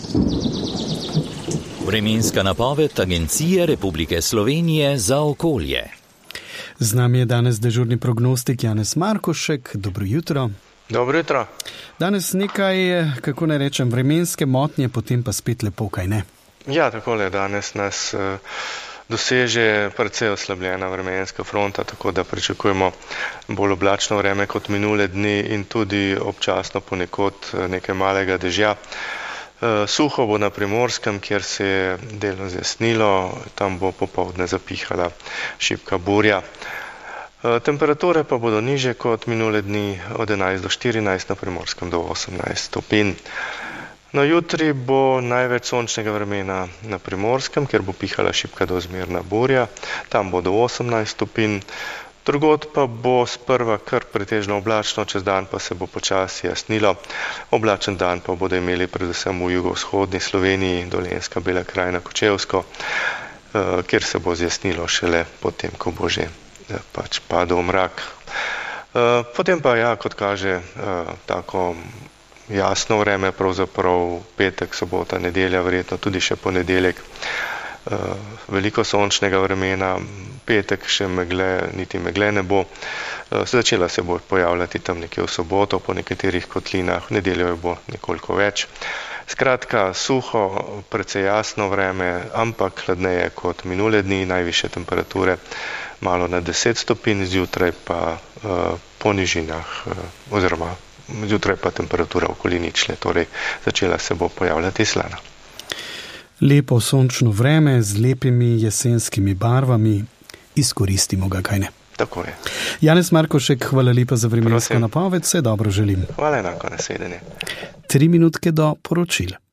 Vremenska napoved Agencije Republike Slovenije za okolje. Z nami je danes dežurni prognostik Janez Markošek. Dobro jutro. Dobro jutro. Danes nekaj, kako ne rečem, vremenske motnje, potem pa spet lepo, kaj ne? Ja, takole, danes nas doseže precej oslabljena vremenska fronta, tako da pričakujemo bolj oblačno vreme kot minule dni in tudi občasno ponekod nekaj malega dežja. Suho bo na Primorskem, kjer se je delno zjasnilo, tam bo popoldne zapihala šibka burja. Temperature pa bodo nižje kot minule dni, od 11 do 14, na Primorskem do 18 stopinj. No, jutri bo največ sončnega vremena na Primorskem, kjer bo pihala šibka do zmerna burja, tam bo do 18 stopinj. Drugod pa bo sprva kar pretežno oblačno, čez dan pa se bo počasi jasnilo. Oblačen dan pa bodo imeli predvsem v jugovzhodni Sloveniji, Dolenjska, Bela krajina, Kočevsko, kjer se bo zjasnilo šele potem, ko bo že padel mrak. Potem pa, ja, kot kaže, tako jasno vreme, pravzaprav petek, sobota, nedelja, verjetno tudi še ponedeljek. Veliko sončnega vremena, petek še megle, niti megle ne bo. Začela se bo pojavljati tam nekje v soboto po nekaterih kotlinah, v nedeljo bo nekoliko več. Skratka, suho, precej jasno vreme, ampak hladneje kot minule dni, najvišje temperature malo na 10 stopinj, zjutraj pa po nižinah, oziroma zjutraj pa temperatura okoli ničle, torej začela se bo pojavljati slana. Lepo sončno vreme z lepimi jesenskimi barvami, izkoristimo ga, kaj ne? Tako je. Janez Markošek, hvala lepa za vremensko napoved, vse dobro želim. Hvala enako, nasvidenje. 3 minutke do poročila.